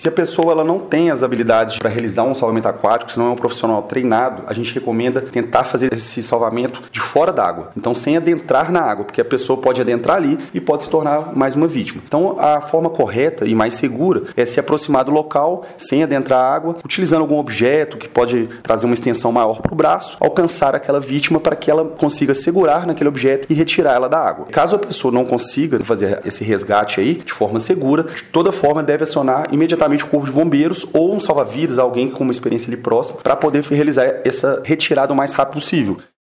Se a pessoa ela não tem as habilidades para realizar um salvamento aquático, se não é um profissional treinado, a gente recomenda tentar fazer esse salvamento de fora d'água. Então, sem adentrar na água, porque a pessoa pode adentrar ali e pode se tornar mais uma vítima. Então, a forma correta e mais segura é se aproximar do local sem adentrar a água, utilizando algum objeto que pode trazer uma extensão maior para o braço, alcançar aquela vítima para que ela consiga segurar naquele objeto e retirar ela da água. Caso a pessoa não consiga fazer esse resgate aí de forma segura, de toda forma deve acionar imediatamente o corpo de bombeiros ou um salva-vidas, alguém com uma experiência ali próxima, para poder realizar essa retirada o mais rápido possível.